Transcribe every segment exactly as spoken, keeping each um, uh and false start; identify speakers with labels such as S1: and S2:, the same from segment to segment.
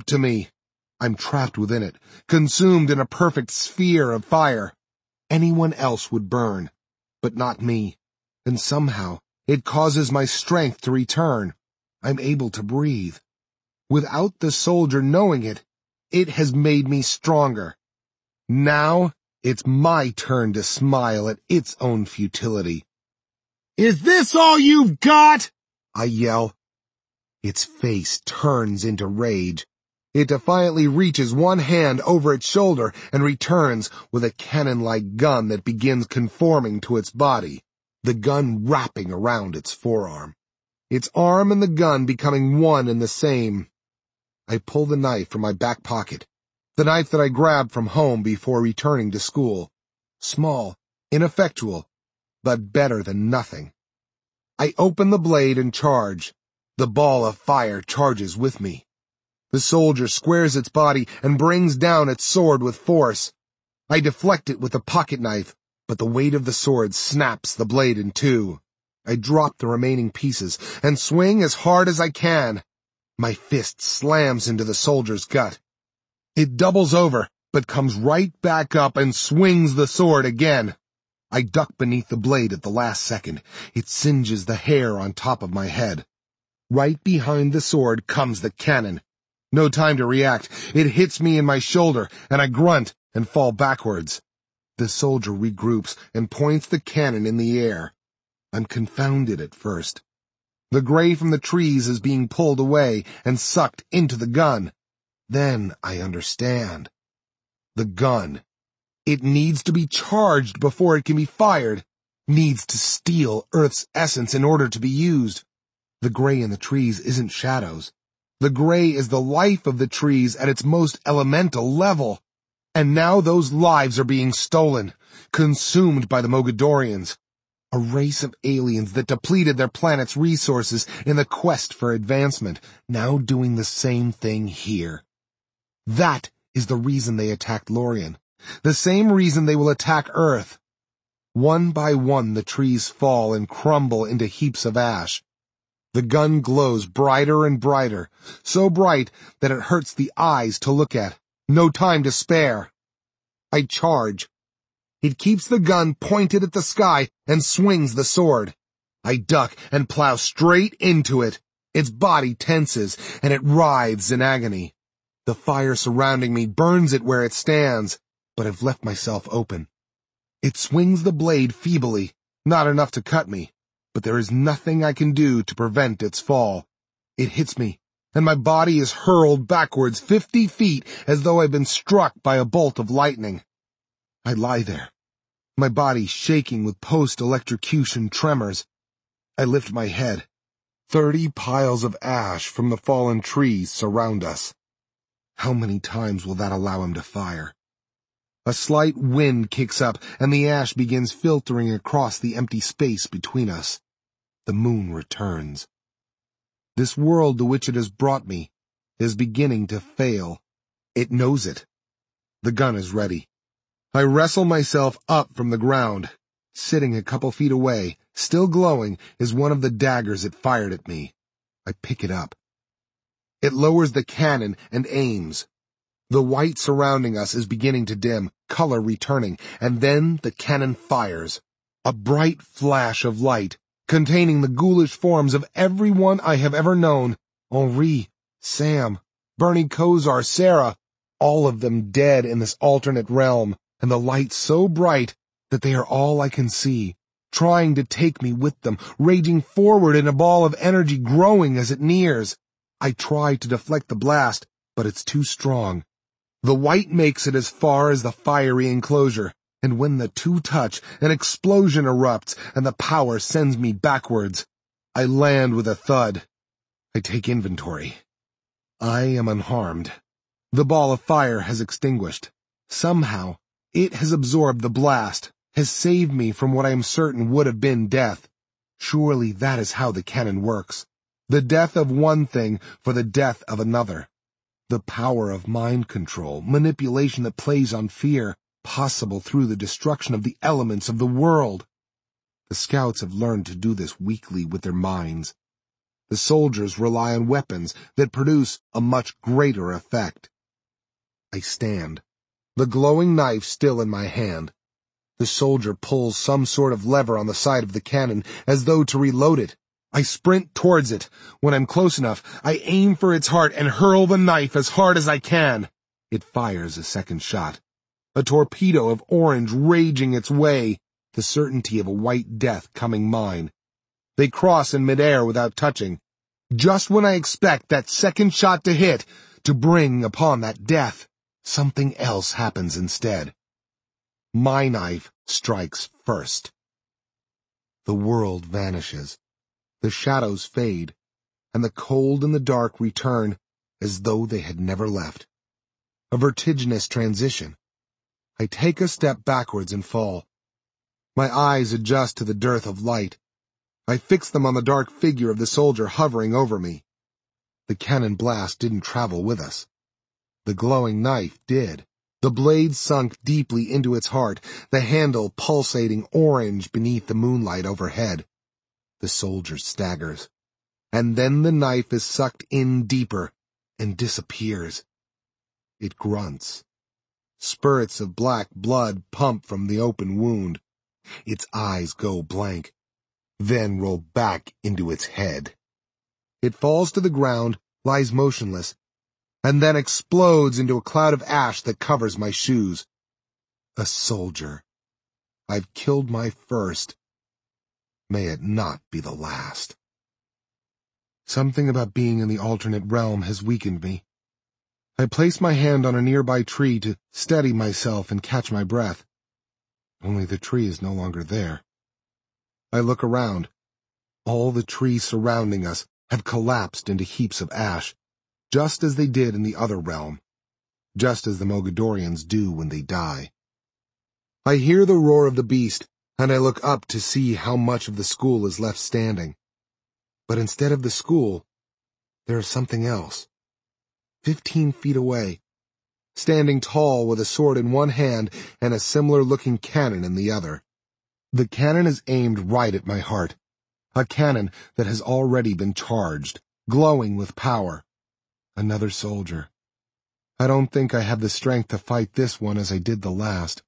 S1: to me. I'm trapped within it, consumed in a perfect sphere of fire. Anyone else would burn, but not me. And somehow, it causes my strength to return. I'm able to breathe. Without the soldier knowing it, it has made me stronger. Now, it's my turn to smile at its own futility. "Is this all you've got?" I yell. Its face turns into rage. It defiantly reaches one hand over its shoulder and returns with a cannon-like gun that begins conforming to its body, the gun wrapping around its forearm. Its arm and the gun becoming one and the same. I pull the knife from my back pocket, the knife that I grabbed from home before returning to school. Small, ineffectual, but better than nothing. I open the blade and charge. The ball of fire charges with me. The soldier squares its body and brings down its sword with force. I deflect it with the pocket knife, but the weight of the sword snaps the blade in two. I drop the remaining pieces and swing as hard as I can. My fist slams into the soldier's gut. It doubles over, but comes right back up and swings the sword again. I duck beneath the blade at the last second. It singes the hair on top of my head. Right behind the sword comes the cannon. No time to react. It hits me in my shoulder, and I grunt and fall backwards. The soldier regroups and points the cannon in the air. I'm confounded at first. The gray from the trees is being pulled away and sucked into the gun. Then I understand. The gun. It needs to be charged before it can be fired. Needs to steal Earth's essence in order to be used. The gray in the trees isn't shadows. The gray is the life of the trees at its most elemental level. And now those lives are being stolen, consumed by the Mogadorians, a race of aliens that depleted their planet's resources in the quest for advancement, now doing the same thing here. That is the reason they attacked Lorien, the same reason they will attack Earth. One by one the trees fall and crumble into heaps of ash. The gun glows brighter and brighter, so bright that it hurts the eyes to look at. No time to spare. I charge. It keeps the gun pointed at the sky and swings the sword. I duck and plow straight into it. Its body tenses and it writhes in agony. The fire surrounding me burns it where it stands, but I've left myself open. It swings the blade feebly, not enough to cut me. But there is nothing I can do to prevent its fall. It hits me, and my body is hurled backwards fifty feet as though I'd been struck by a bolt of lightning. I lie there, my body shaking with post-electrocution tremors. I lift my head. Thirty piles of ash from the fallen trees surround us. How many times will that allow him to fire? A slight wind kicks up, and the ash begins filtering across the empty space between us. The moon returns. This world to which it has brought me is beginning to fail. It knows it. The gun is ready. I wrestle myself up from the ground. Sitting a couple feet away, still glowing, is one of the daggers it fired at me. I pick it up. It lowers the cannon and aims. The white surrounding us is beginning to dim, color returning, and then the cannon fires. A bright flash of light, containing the ghoulish forms of everyone I have ever known. Henri, Sam, Bernie Kosar, Sarah, all of them dead in this alternate realm, and the light so bright that they are all I can see, trying to take me with them, raging forward in a ball of energy growing as it nears. I try to deflect the blast, but it's too strong. The white makes it as far as the fiery enclosure, and when the two touch, an explosion erupts, and the power sends me backwards. I land with a thud. I take inventory. I am unharmed. The ball of fire has extinguished. Somehow, it has absorbed the blast, has saved me from what I am certain would have been death. Surely that is how the cannon works. The death of one thing for the death of another. The power of mind control, manipulation that plays on fear, possible through the destruction of the elements of the world. The scouts have learned to do this weakly with their minds. the soldiers rely on weapons that produce a much greater effect. I stand, the glowing knife still in my hand. The soldier pulls some sort of lever on the side of the cannon as though to reload it. I sprint towards it. When I'm close enough, I aim for its heart and hurl the knife as hard as I can. It fires a second shot. A torpedo of orange raging its way, the certainty of a white death coming mine. They cross in midair without touching. Just when I expect that second shot to hit, to bring upon that death, something else happens instead. My knife strikes first. The world vanishes. The shadows fade, and the cold and the dark return as though they had never left. A vertiginous transition. I take a step backwards and fall. My eyes adjust to the dearth of light. I fix them on the dark figure of the soldier hovering over me. The cannon blast didn't travel with us. The glowing knife did. The blade sunk deeply into its heart, the handle pulsating orange beneath the moonlight overhead. The soldier staggers, and then the knife is sucked in deeper and disappears. It grunts. Spurts of black blood pump from the open wound. Its eyes go blank, then roll back into its head. It falls to the ground, lies motionless, and then explodes into a cloud of ash that covers my shoes. A soldier. I've killed my first. May it not be the last. Something about being in the alternate realm has weakened me. I place my hand on a nearby tree to steady myself and catch my breath. Only the tree is no longer there. I look around. All the trees surrounding us have collapsed into heaps of ash, just as they did in the other realm, just as the Mogadorians do when they die. I hear the roar of the beast, and I look up to see how much of the school is left standing. But instead of the school, there is something else. Fifteen feet away, standing tall with a sword in one hand and a similar-looking cannon in the other. The cannon is aimed right at my heart, a cannon that has already been charged, glowing with power. Another soldier. I don't think I have the strength to fight this one as I did the last.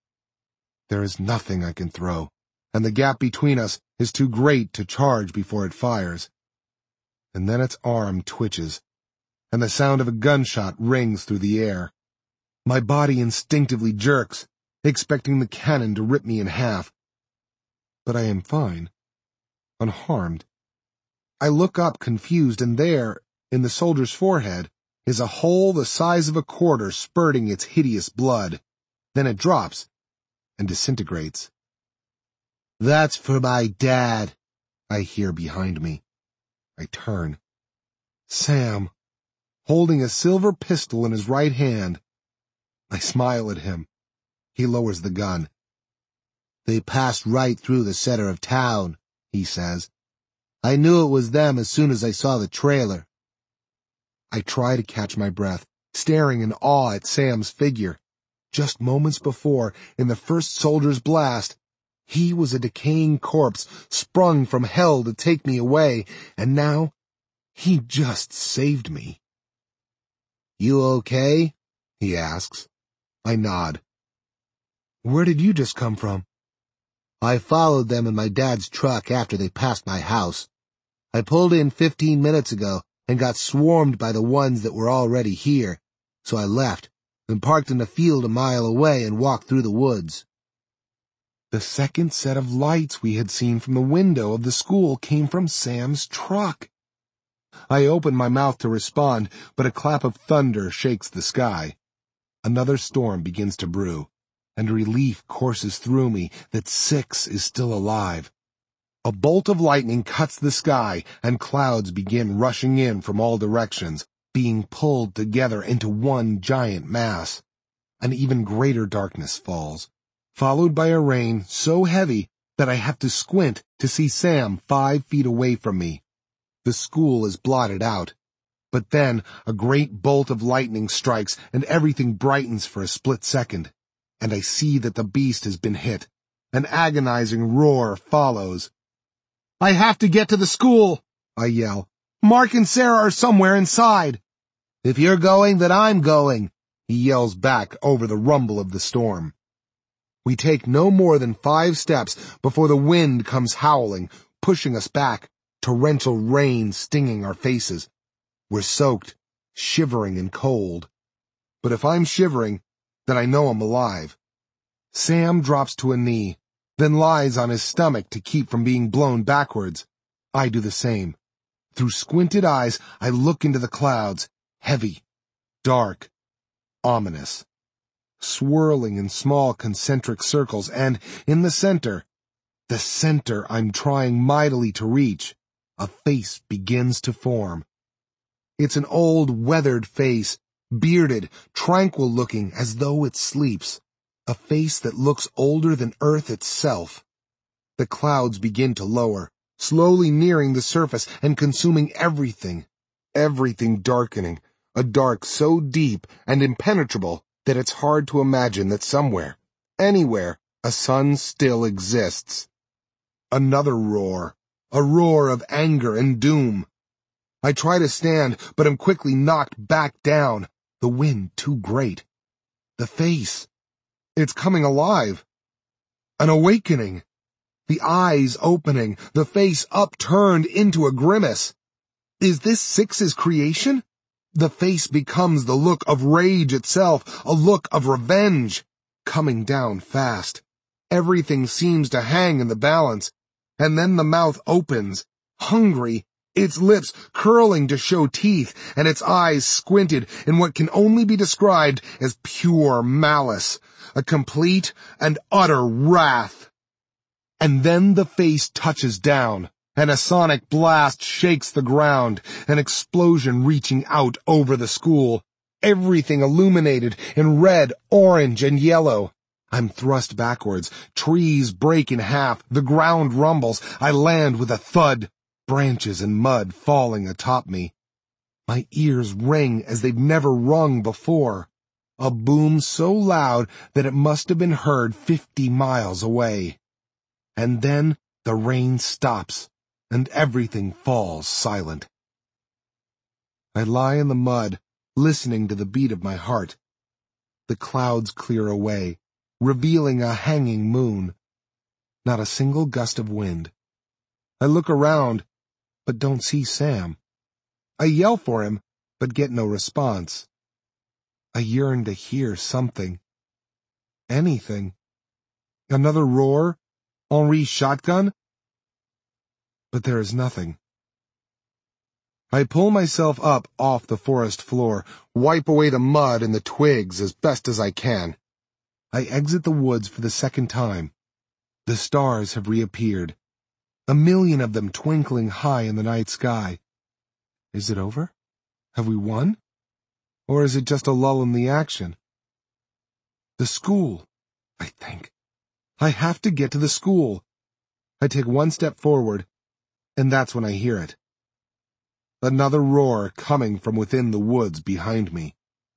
S1: There is nothing I can throw, and the gap between us is too great to charge before it fires. And then its arm twitches, and the sound of a gunshot rings through the air. My body instinctively jerks, expecting the cannon to rip me in half. But I am fine, unharmed. I look up confused, and there, in the soldier's forehead, is a hole the size of a quarter spurting its hideous blood. Then it drops and disintegrates. "That's for my dad," I hear behind me. I turn. Sam, holding a silver pistol in his right hand. I smile at him. He lowers the gun. "They passed right through the center of town," he says. "I knew it was them as soon as I saw the trailer." I try to catch my breath, staring in awe at Sam's figure. Just moments before, in the first soldier's blast, he was a decaying corpse sprung from hell to take me away, and now he just saved me. "You okay?" he asks. I nod. "Where did you just come from?" "I followed them in my dad's truck after they passed my house. I pulled in fifteen minutes ago and got swarmed by the ones that were already here, so I left and parked in a field a mile away and walked through the woods." The second set of lights we had seen from the window of the school came from Sam's truck. I open my mouth to respond, but a clap of thunder shakes the sky. Another storm begins to brew, and relief courses through me that Six is still alive. A bolt of lightning cuts the sky, and clouds begin rushing in from all directions, being pulled together into one giant mass. An even greater darkness falls, followed by a rain so heavy that I have to squint to see Sam five feet away from me. The school is blotted out. But then a great bolt of lightning strikes, and everything brightens for a split second, and I see that the beast has been hit. An agonizing roar follows. "I have to get to the school!" I yell. Mark and Sarah are somewhere inside. If you're going, then I'm going, he yells back over the rumble of the storm. We take no more than five steps before the wind comes howling, pushing us back, torrential rain stinging our faces. We're soaked, shivering and cold. But if I'm shivering, then I know I'm alive. Sam drops to a knee, then lies on his stomach to keep from being blown backwards. I do the same. Through squinted eyes, I look into the clouds, heavy, dark, ominous, swirling in small concentric circles, and in the center, the center I'm trying mightily to reach, a face begins to form. It's an old, weathered face, bearded, tranquil-looking as though it sleeps, a face that looks older than Earth itself. The clouds begin to lower, slowly nearing the surface and consuming everything, everything darkening, a dark so deep and impenetrable that it's hard to imagine that somewhere, anywhere, a sun still exists. Another roar, a roar of anger and doom. I try to stand, but am quickly knocked back down, the wind too great. The face, it's coming alive. An awakening. The eyes opening, the face upturned into a grimace. Is this Six's creation? The face becomes the look of rage itself, a look of revenge, coming down fast. Everything seems to hang in the balance, and then the mouth opens, hungry, its lips curling to show teeth, and its eyes squinted in what can only be described as pure malice, a complete and utter wrath. And then the face touches down, and a sonic blast shakes the ground, an explosion reaching out over the school, everything illuminated in red, orange, and yellow. I'm thrust backwards, trees break in half, the ground rumbles, I land with a thud, branches and mud falling atop me. My ears ring as they've never rung before, a boom so loud that it must have been heard fifty miles away. And then the rain stops, and everything falls silent. I lie in the mud, listening to the beat of my heart. The clouds clear away, revealing a hanging moon. Not a single gust of wind. I look around, but don't see Sam. I yell for him, but get no response. I yearn to hear something. Anything. Another roar? Henri's shotgun? But there is nothing. I pull myself up off the forest floor, wipe away the mud and the twigs as best as I can. I exit the woods for the second time. The stars have reappeared, a million of them twinkling high in the night sky. Is it over? Have we won? Or is it just a lull in the action? The school, I think. I have to get to the school. I take one step forward, and that's when I hear it. Another roar coming from within the woods behind me.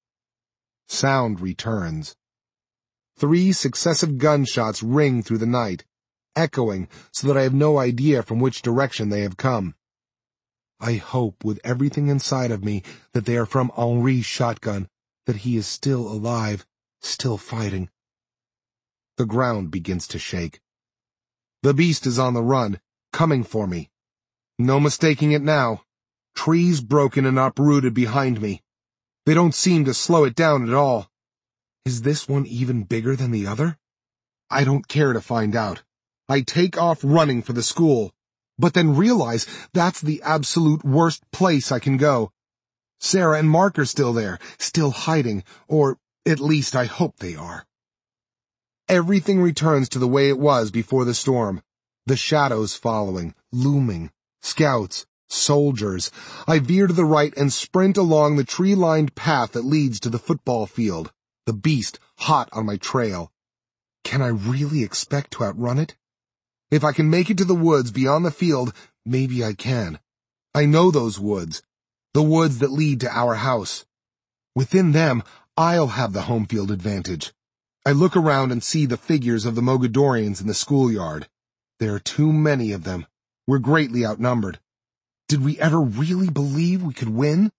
S1: Sound returns. Three successive gunshots ring through the night, echoing so that I have no idea from which direction they have come. I hope with everything inside of me that they are from Henri's shotgun, that he is still alive, still fighting. The ground begins to shake. The beast is on the run, coming for me. No mistaking it now. Trees broken and uprooted behind me. They don't seem to slow it down at all. Is this one even bigger than the other? I don't care to find out. I take off running for the school, but then realize that's the absolute worst place I can go. Sarah and Mark are still there, still hiding, or at least I hope they are. Everything returns to the way it was before the storm. The shadows following, looming, scouts, soldiers. I veer to the right and sprint along the tree-lined path that leads to the football field, the beast hot on my trail. Can I really expect to outrun it? If I can make it to the woods beyond the field, maybe I can. I know those woods, the woods that lead to our house. Within them, I'll have the home field advantage. I look around and see the figures of the Mogadorians in the schoolyard. There are too many of them. We're greatly outnumbered. Did we ever really believe we could win?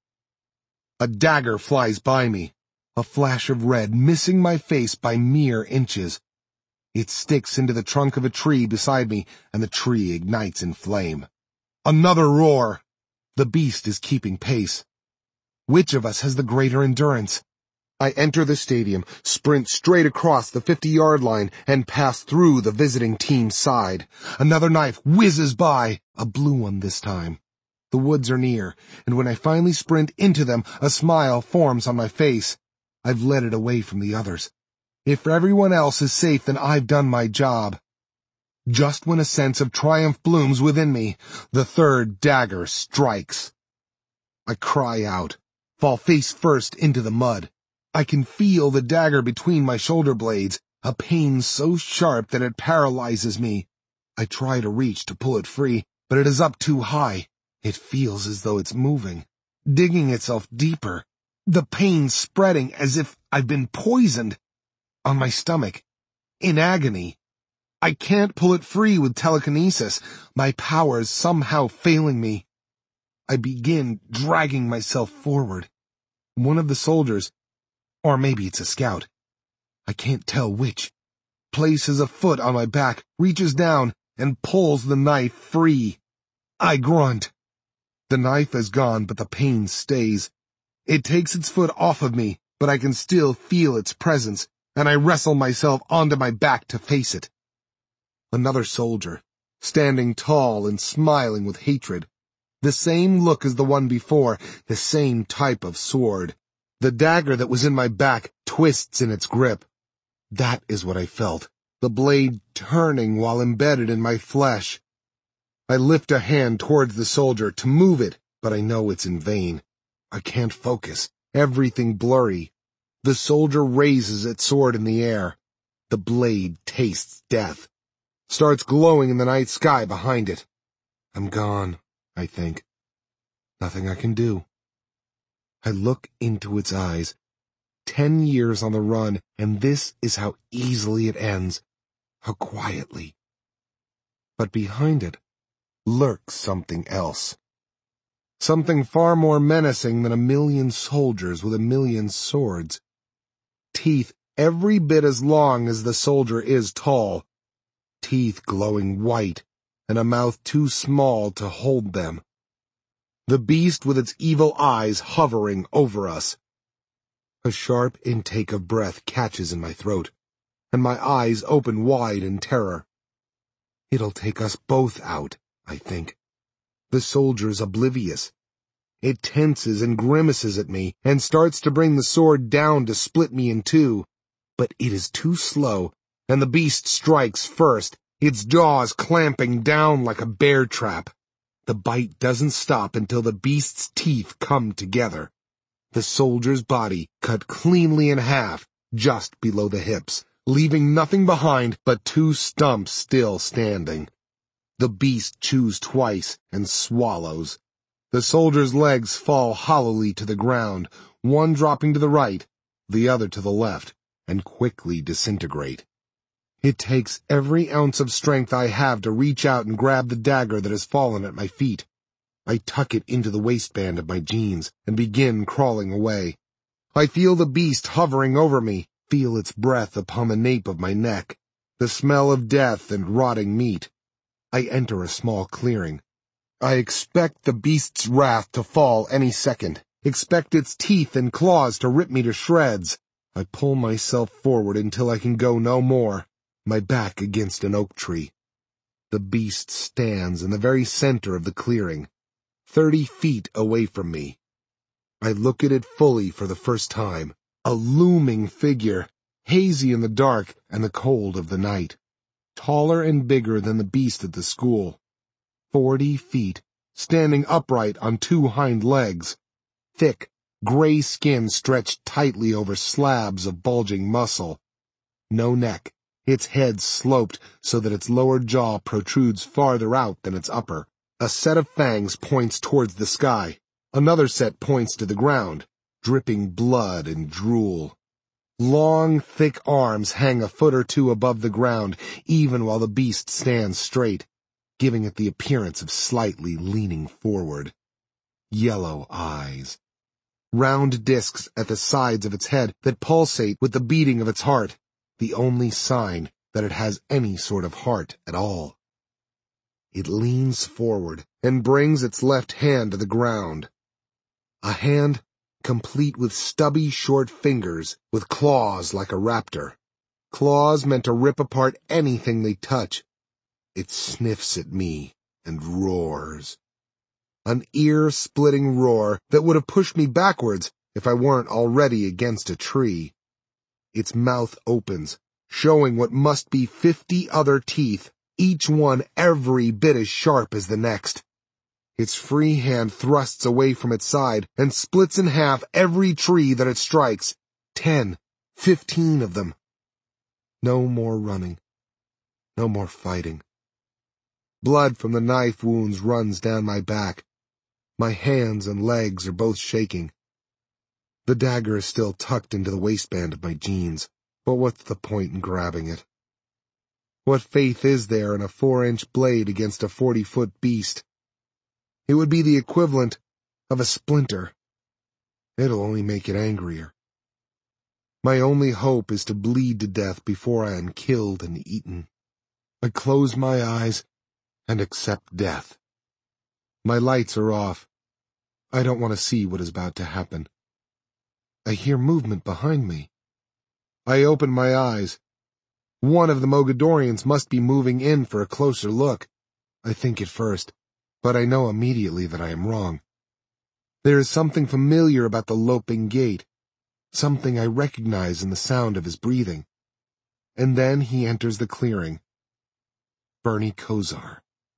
S1: A dagger flies by me, a flash of red missing my face by mere inches. It sticks into the trunk of a tree beside me, and the tree ignites in flame. Another roar! The beast is keeping pace. Which of us has the greater endurance? I enter the stadium, sprint straight across the fifty-yard line, and pass through the visiting team's side. Another knife whizzes by, a blue one this time. The woods are near, and when I finally sprint into them, a smile forms on my face. I've led it away from the others. If everyone else is safe, then I've done my job. Just when a sense of triumph blooms within me, the third dagger strikes. I cry out, fall face first into the mud. I can feel the dagger between my shoulder blades, a pain so sharp that it paralyzes me. I try to reach to pull it free, but it is up too high. It feels as though it's moving, digging itself deeper, the pain spreading as if I've been poisoned. On my stomach, in agony. I can't pull it free with telekinesis, my powers somehow failing me. I begin dragging myself forward. One of the soldiers, or maybe it's a scout, I can't tell which, places a foot on my back, reaches down, and pulls the knife free. I grunt. The knife is gone, but the pain stays. It takes its foot off of me, but I can still feel its presence, and I wrestle myself onto my back to face it. Another soldier, standing tall and smiling with hatred. The same look as the one before, the same type of sword. The dagger that was in my back twists in its grip. That is what I felt, the blade turning while embedded in my flesh. I lift a hand towards the soldier to move it, but I know it's in vain. I can't focus, everything blurry. The soldier raises its sword in the air. The blade tastes death, starts glowing in the night sky behind it. I'm gone, I think. Nothing I can do. I look into its eyes. Ten years on the run, and this is how easily it ends. How quietly. But behind it lurks something else. Something far more menacing than a million soldiers with a million swords. Teeth every bit as long as the soldier is tall. Teeth glowing white, and a mouth too small to hold them. The beast with its evil eyes hovering over us. A sharp intake of breath catches in my throat, and my eyes open wide in terror. It'll take us both out, I think. The soldier's oblivious. It tenses and grimaces at me, and starts to bring the sword down to split me in two. But it is too slow, and the beast strikes first, its jaws clamping down like a bear trap. The bite doesn't stop until the beast's teeth come together. The soldier's body cut cleanly in half, just below the hips, leaving nothing behind but two stumps still standing. The beast chews twice and swallows. The soldier's legs fall hollowly to the ground, one dropping to the right, the other to the left, and quickly disintegrate. It takes every ounce of strength I have to reach out and grab the dagger that has fallen at my feet. I tuck it into the waistband of my jeans and begin crawling away. I feel the beast hovering over me, feel its breath upon the nape of my neck, the smell of death and rotting meat. I enter a small clearing. I expect the beast's wrath to fall any second, expect its teeth and claws to rip me to shreds. I pull myself forward until I can go no more, my back against an oak tree. The beast stands in the very center of the clearing, thirty feet away from me. I look at it fully for the first time, a looming figure, hazy in the dark and the cold of the night, taller and bigger than the beast at the school. Forty feet, standing upright on two hind legs, thick, gray skin stretched tightly over slabs of bulging muscle. No neck, its head sloped so that its lower jaw protrudes farther out than its upper. A set of fangs points towards the sky. Another set points to the ground, dripping blood and drool. Long, thick arms hang a foot or two above the ground, even while the beast stands straight. giving it the appearance of slightly leaning forward. Yellow eyes. Round discs at the sides of its head that pulsate with the beating of its heart, the only sign that it has any sort of heart at all. It leans forward and brings its left hand to the ground. A hand complete with stubby short fingers with claws like a raptor. Claws meant to rip apart anything they touch. It sniffs at me and roars. An ear-splitting roar that would have pushed me backwards if I weren't already against a tree. Its mouth opens, showing what must be fifty other teeth, each one every bit as sharp as the next. Its free hand thrusts away from its side and splits in half every tree that it strikes. Ten, fifteen of them. No more running. No more fighting. Blood from the knife wounds runs down my back. My hands and legs are both shaking. The dagger is still tucked into the waistband of my jeans, but what's the point in grabbing it? What faith is there in a four-inch blade against a forty-foot beast? It would be the equivalent of a splinter. It'll only make it angrier. My only hope is to bleed to death before I am killed and eaten. I close my eyes and accept death. My lights are off. I don't want to see what is about to happen. I hear movement behind me. I open my eyes. One of the Mogadorians must be moving in for a closer look. I think at first, but I know immediately that I am wrong. There is something familiar about the loping gait, something I recognize in the sound of his breathing. And then he enters the clearing. Bernie Kosar.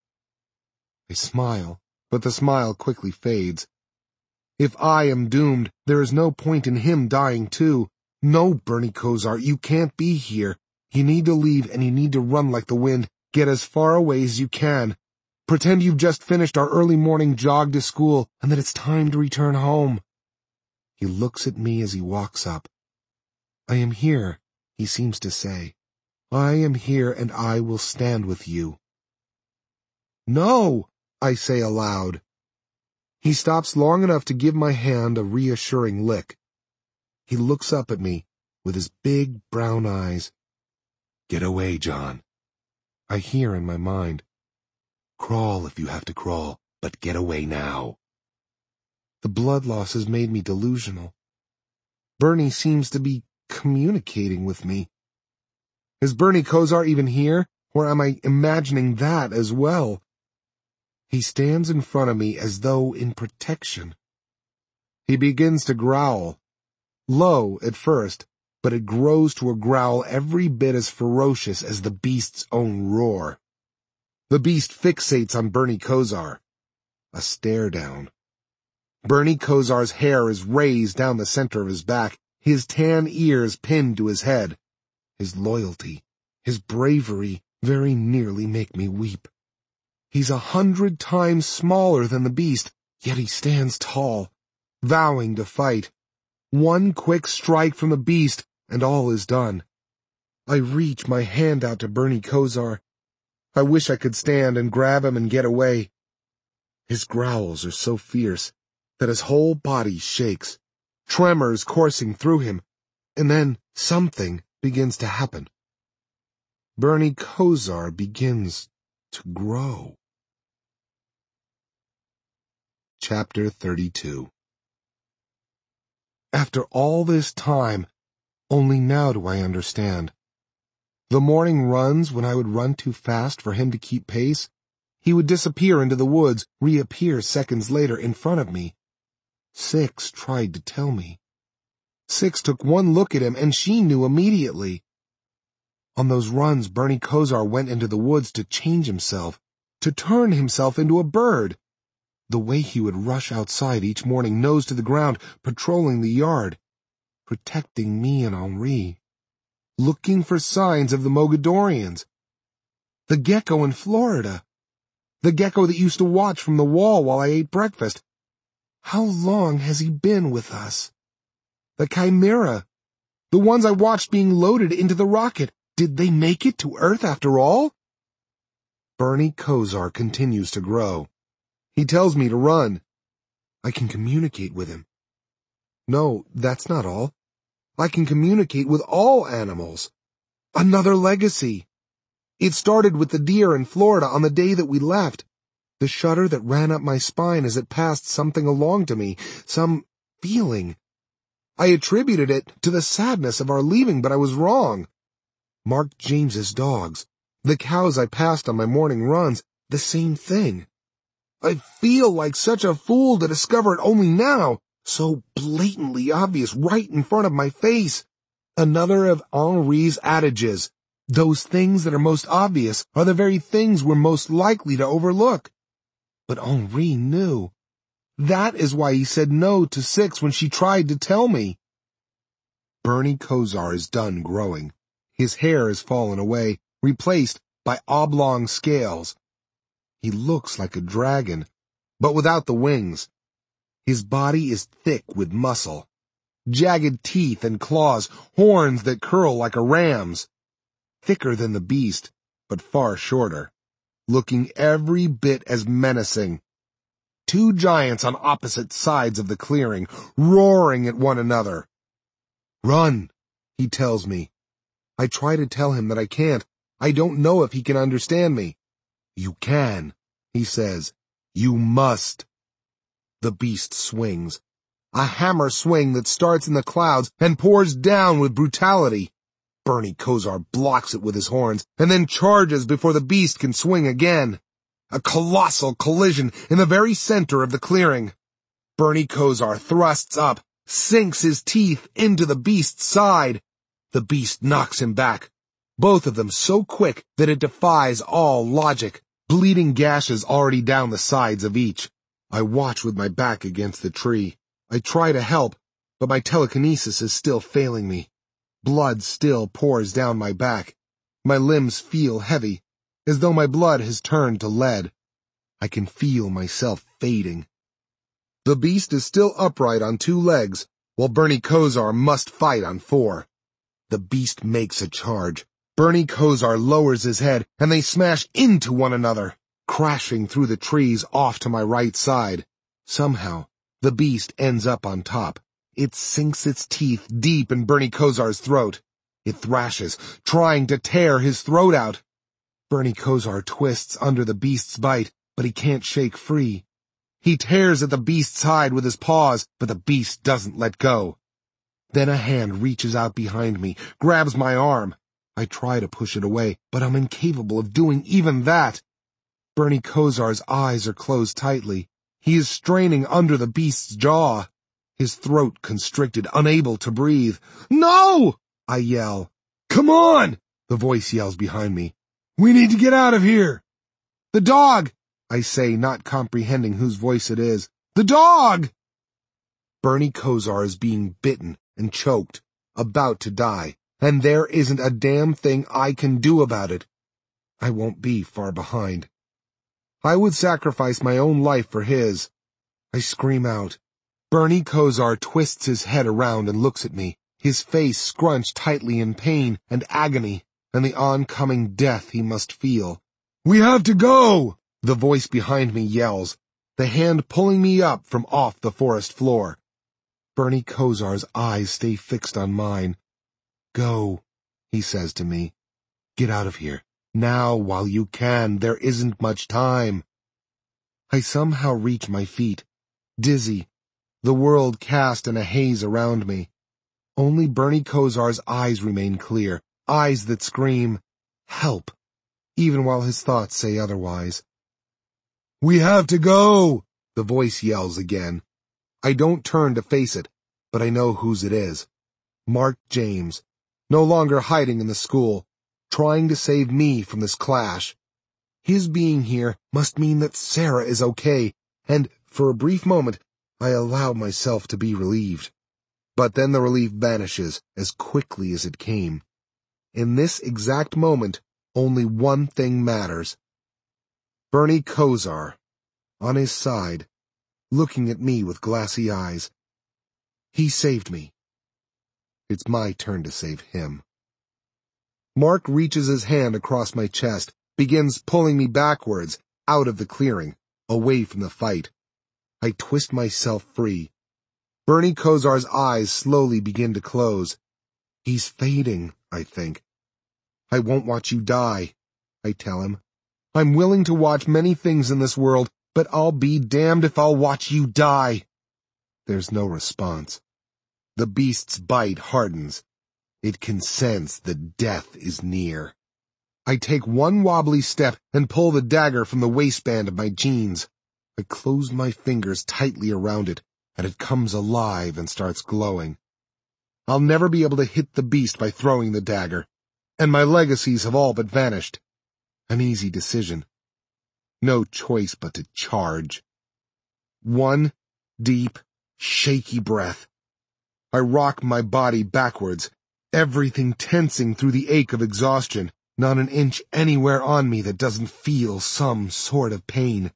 S1: I smile, but the smile quickly fades. If I am doomed, there is no point in him dying too. No, Bernie Kosar, you can't be here. You need to leave and you need to run like the wind. Get as far away as you can. Pretend you've just finished our early morning jog to school and that it's time to return home. He looks at me as he walks up. I am here, he seems to say. I am here and I will stand with you. No, I say aloud. He stops long enough to give my hand a reassuring lick. He looks up at me with his big brown eyes. Get away, John. I hear in my mind. Crawl if you have to crawl, but get away now. The blood loss has made me delusional. Bernie seems to be communicating with me. Is Bernie Kosar even here, or am I imagining that as well? He stands in front of me as though in protection. He begins to growl. Low at first, but it grows to a growl every bit as ferocious as the beast's own roar. The beast fixates on Bernie Kosar. A stare down. Bernie Kosar's hair is raised down the center of his back, his tan ears pinned to his head. His loyalty, his bravery very nearly make me weep. He's a hundred times smaller than the beast, yet he stands tall, vowing to fight. One quick strike from the beast, and all is done. I reach my hand out to Bernie Kosar. I wish I could stand and grab him and get away. His growls are so fierce that his whole body shakes, tremors coursing through him, and then something begins to happen. Bernie Kosar begins to grow. Chapter thirty-two. After all this time, only now do I understand. The morning runs when I would run too fast for him to keep pace. He would disappear into the woods, reappear seconds later in front of me. Six tried to tell me. Six took one look at him and she knew immediately. On those runs, Bernie Kosar went into the woods to change himself, to turn himself into a bird. The way he would rush outside each morning, nose to the ground, patrolling the yard, protecting me and Henri, looking for signs of the Mogadorians. The gecko in Florida. The gecko that used to watch from the wall while I ate breakfast. How long has he been with us? The chimera. The ones I watched being loaded into the rocket. Did they make it to Earth after all? Bernie Kosar continues to grow. He tells me to run. I can communicate with him. No, that's not all. I can communicate with all animals. Another legacy. It started with the deer in Florida on the day that we left. The shudder that ran up my spine as it passed something along to me, some feeling. I attributed it to the sadness of our leaving, but I was wrong. Mark James's dogs, the cows I passed on my morning runs, the same thing. I feel like such a fool to discover it only now, so blatantly obvious right in front of my face. Another of Henri's adages. Those things that are most obvious are the very things we're most likely to overlook. But Henri knew. That is why he said no to Six when she tried to tell me. Bernie Kosar is done growing. His hair has fallen away, replaced by oblong scales. He looks like a dragon, but without the wings. His body is thick with muscle. Jagged teeth and claws, horns that curl like a ram's. Thicker than the beast, but far shorter. Looking every bit as menacing. Two giants on opposite sides of the clearing, roaring at one another. Run, he tells me. I try to tell him that I can't. I don't know if he can understand me. You can, he says. You must. The beast swings. A hammer swing that starts in the clouds and pours down with brutality. Bernie Kosar blocks it with his horns and then charges before the beast can swing again. A colossal collision in the very center of the clearing. Bernie Kosar thrusts up, sinks his teeth into the beast's side. The beast knocks him back, both of them so quick that it defies all logic, bleeding gashes already down the sides of each. I watch with my back against the tree. I try to help, but my telekinesis is still failing me. Blood still pours down my back. My limbs feel heavy, as though my blood has turned to lead. I can feel myself fading. The beast is still upright on two legs, while Bernie Kosar must fight on four. The beast makes a charge. Bernie Kosar lowers his head, and they smash into one another, crashing through the trees off to my right side. Somehow, the beast ends up on top. It sinks its teeth deep in Bernie Kosar's throat. It thrashes, trying to tear his throat out. Bernie Kosar twists under the beast's bite, but he can't shake free. He tears at the beast's hide with his paws, but the beast doesn't let go. Then a hand reaches out behind me, grabs my arm. I try to push it away, but I'm incapable of doing even that. Bernie Kosar's eyes are closed tightly. He is straining under the beast's jaw. His throat constricted, unable to breathe. No! I yell. Come on! The voice yells behind me. We need to get out of here. The dog! I say, not comprehending whose voice it is. The dog! Bernie Kosar is being bitten and choked, about to die, and there isn't a damn thing I can do about it. I won't be far behind. I would sacrifice my own life for his. I scream out. Bernie Kosar twists his head around and looks at me, his face scrunched tightly in pain and agony, and the oncoming death he must feel. We have to go! The voice behind me yells, the hand pulling me up from off the forest floor. Bernie Kosar's eyes stay fixed on mine. Go, he says to me. Get out of here. Now, while you can, there isn't much time. I somehow reach my feet, dizzy, the world cast in a haze around me. Only Bernie Kosar's eyes remain clear, eyes that scream, help, even while his thoughts say otherwise. We have to go, the voice yells again. I don't turn to face it, but I know whose it is. Mark James, no longer hiding in the school, trying to save me from this clash. His being here must mean that Sarah is okay, and for a brief moment, I allow myself to be relieved. But then the relief vanishes as quickly as it came. In this exact moment, only one thing matters. Bernie Kosar, on his side, looking at me with glassy eyes. He saved me. It's my turn to save him. Mark reaches his hand across my chest, begins pulling me backwards, out of the clearing, away from the fight. I twist myself free. Bernie Kosar's eyes slowly begin to close. He's fading, I think. I won't watch you die, I tell him. I'm willing to watch many things in this world, but I'll be damned if I'll watch you die. There's no response. The beast's bite hardens. It can sense that death is near. I take one wobbly step and pull the dagger from the waistband of my jeans. I close my fingers tightly around it, and it comes alive and starts glowing. I'll never be able to hit the beast by throwing the dagger, and my legacies have all but vanished. An easy decision. No choice but to charge. One deep, shaky breath. I rock my body backwards, everything tensing through the ache of exhaustion, not an inch anywhere on me that doesn't feel some sort of pain.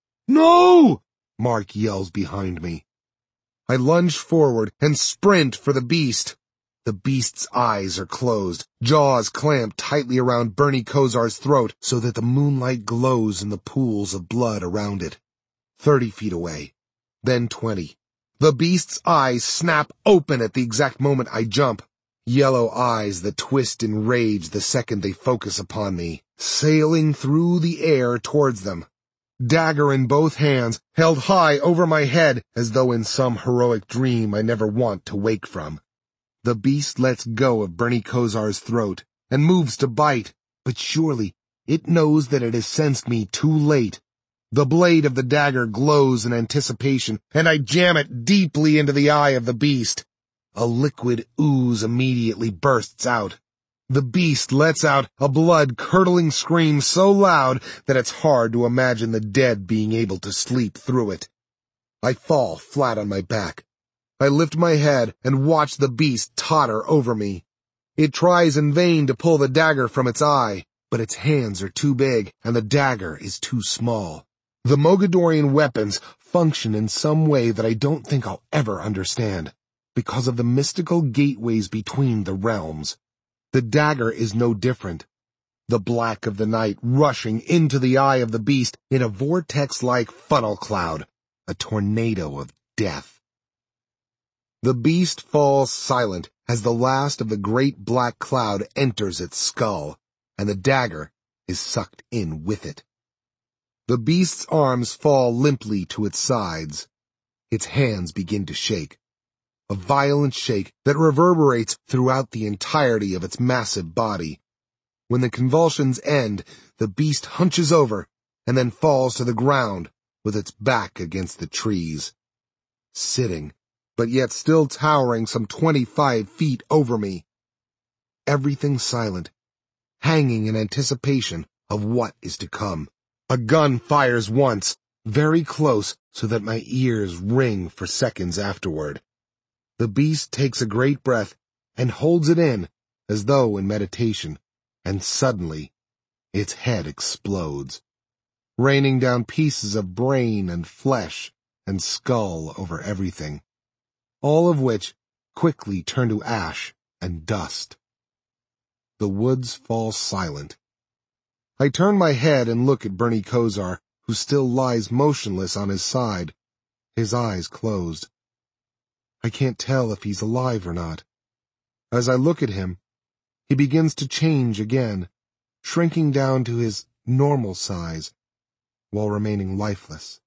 S1: No! Mark yells behind me. I lunge forward and sprint for the beast. The beast's eyes are closed, jaws clamped tightly around Bernie Kosar's throat so that the moonlight glows in the pools of blood around it. Thirty feet away, then twenty. The beast's eyes snap open at the exact moment I jump. Yellow eyes that twist in rage the second they focus upon me, sailing through the air towards them. Dagger in both hands, held high over my head as though in some heroic dream I never want to wake from. The beast lets go of Bernie Kosar's throat and moves to bite, but surely it knows that it has sensed me too late. The blade of the dagger glows in anticipation, and I jam it deeply into the eye of the beast. A liquid ooze immediately bursts out. The beast lets out a blood-curdling scream so loud that it's hard to imagine the dead being able to sleep through it. I fall flat on my back. I lift my head and watch the beast totter over me. It tries in vain to pull the dagger from its eye, but its hands are too big and the dagger is too small. The Mogadorian weapons function in some way that I don't think I'll ever understand, because of the mystical gateways between the realms. The dagger is no different. The black of the night rushing into the eye of the beast in a vortex-like funnel cloud, a tornado of death. The beast falls silent as the last of the great black cloud enters its skull, and the dagger is sucked in with it. The beast's arms fall limply to its sides. Its hands begin to shake. A violent shake that reverberates throughout the entirety of its massive body. When the convulsions end, the beast hunches over and then falls to the ground with its back against the trees. Sitting, but yet still towering some twenty-five feet over me. Everything silent, hanging in anticipation of what is to come. A gun fires once, very close so that my ears ring for seconds afterward. The beast takes a great breath and holds it in, as though in meditation, and suddenly, its head explodes, raining down pieces of brain and flesh and skull over everything, all of which quickly turn to ash and dust. The woods fall silent. I turn my head and look at Bernie Kosar, who still lies motionless on his side, his eyes closed. I can't tell if he's alive or not. As I look at him, he begins to change again, shrinking down to his normal size, while remaining lifeless.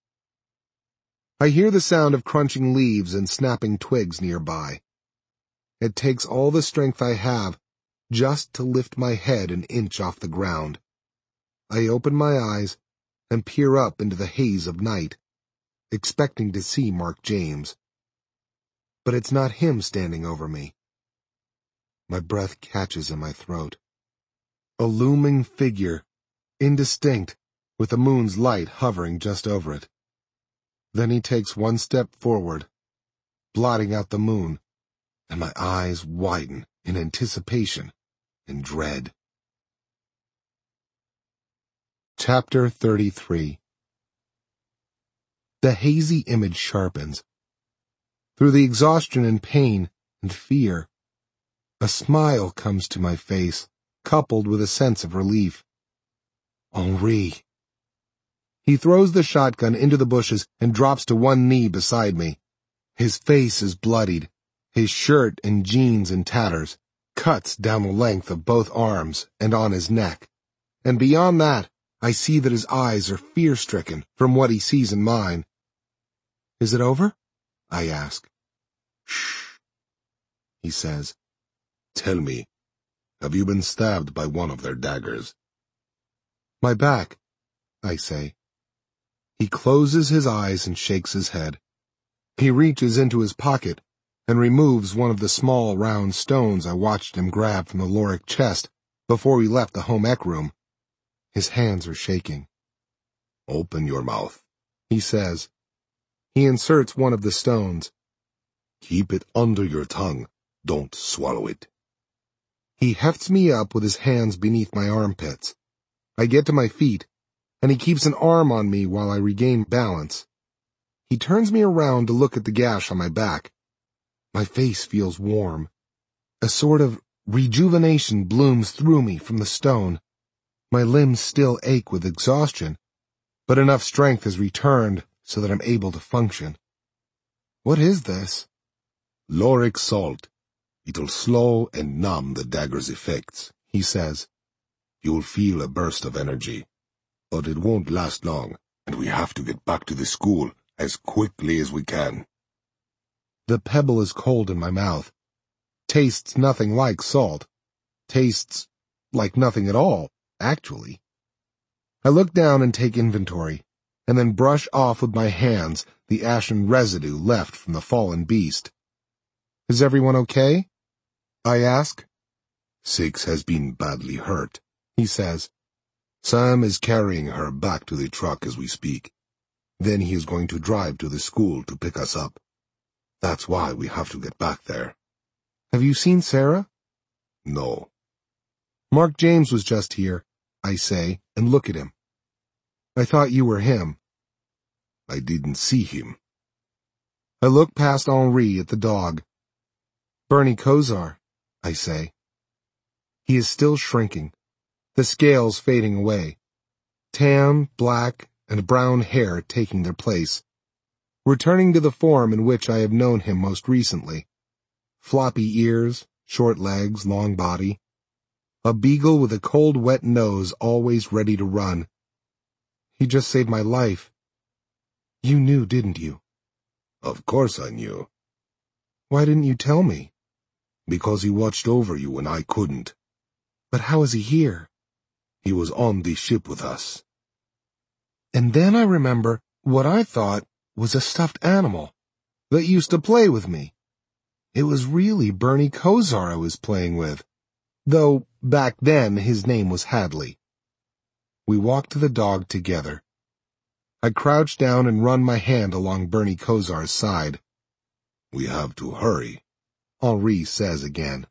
S1: I hear the sound of crunching leaves and snapping twigs nearby. It takes all the strength I have just to lift my head an inch off the ground. I open my eyes and peer up into the haze of night, expecting to see Mark James. But it's not him standing over me. My breath catches in my throat. A looming figure, indistinct, with the moon's light hovering just over it. Then he takes one step forward, blotting out the moon, and my eyes widen in anticipation and dread. Chapter thirty-three. The hazy image sharpens. Through the exhaustion and pain and fear, a smile comes to my face, coupled with a sense of relief. Henri. He throws the shotgun into the bushes and drops to one knee beside me. His face is bloodied, his shirt and jeans in tatters, cuts down the length of both arms and on his neck. And beyond that, I see that his eyes are fear-stricken from what he sees in mine. Is it over? I ask.
S2: Shh, he says. Tell me, have you been stabbed by one of their daggers?
S1: My back, I say. He closes his eyes and shakes his head. He reaches into his pocket and removes one of the small round stones I watched him grab from the Lorik chest before we left the home ec room. His hands are shaking.
S2: Open your mouth,
S1: he says. He inserts one of the stones.
S2: Keep it under your tongue. Don't swallow it.
S1: He hefts me up with his hands beneath my armpits. I get to my feet, and he keeps an arm on me while I regain balance. He turns me around to look at the gash on my back. My face feels warm. A sort of rejuvenation blooms through me from the stone. My limbs still ache with exhaustion, but enough strength has returned so that I'm able to function. What is this?
S2: Lorik salt. It'll slow and numb the dagger's effects, he says. You'll feel a burst of energy, but it won't last long, and we have to get back to the school as quickly as we can.
S1: The pebble is cold in my mouth. Tastes nothing like salt. Tastes like nothing at all, actually. I look down and take inventory, and then brush off with my hands the ashen residue left from the fallen beast. Is everyone okay? I ask.
S2: Six has been badly hurt,
S1: he says.
S2: Sam is carrying her back to the truck as we speak. Then he is going to drive to the school to pick us up. That's why we have to get back there.
S1: Have you seen Sarah?
S2: No.
S1: Mark James was just here, I say, and look at him. I thought you were him.
S2: I didn't see him.
S1: I look past Henri at the dog. Bernie Kosar, I say. He is still shrinking, the scales fading away, tan, black, and brown hair taking their place, returning to the form in which I have known him most recently. Floppy ears, short legs, long body. A beagle with a cold, wet nose always ready to run. He just saved my life. You knew, didn't you?
S2: Of course I knew.
S1: Why didn't you tell me?
S2: Because he watched over you when I couldn't.
S1: But how is he here?
S2: He was on the ship with us.
S1: And then I remember what I thought was a stuffed animal that used to play with me. It was really Bernie Kosar I was playing with, though back then his name was Hadley. We walked to the dog together. I crouch down and run my hand along Bernie Kosar's side.
S2: We have to hurry,
S1: Henri says again.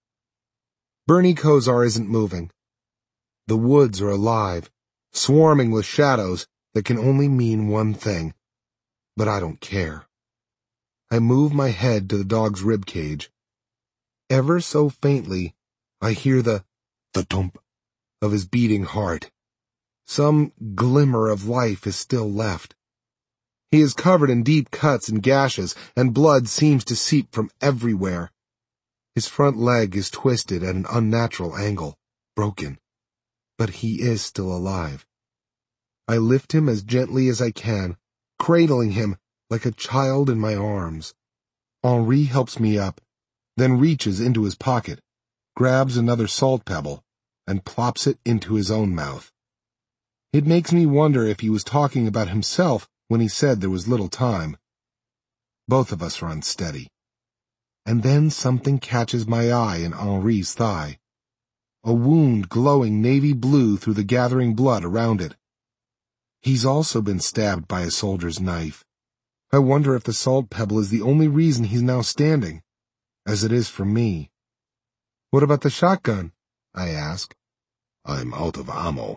S1: Bernie Kosar isn't moving. The woods are alive, swarming with shadows that can only mean one thing. But I don't care. I move my head to the dog's rib cage. Ever so faintly, I hear the
S2: thump
S1: of his beating heart. Some glimmer of life is still left. He is covered in deep cuts and gashes, and blood seems to seep from everywhere. His front leg is twisted at an unnatural angle, broken. But he is still alive. I lift him as gently as I can, cradling him like a child in my arms. Henri helps me up, then reaches into his pocket, grabs another salt pebble, and plops it into his own mouth. It makes me wonder if he was talking about himself when he said there was little time. Both of us are unsteady. And then something catches my eye in Henri's thigh. A wound glowing navy blue through the gathering blood around it. He's also been stabbed by a soldier's knife. I wonder if the salt pebble is the only reason he's now standing, as it is for me. What about the shotgun? I ask.
S2: I'm out of ammo.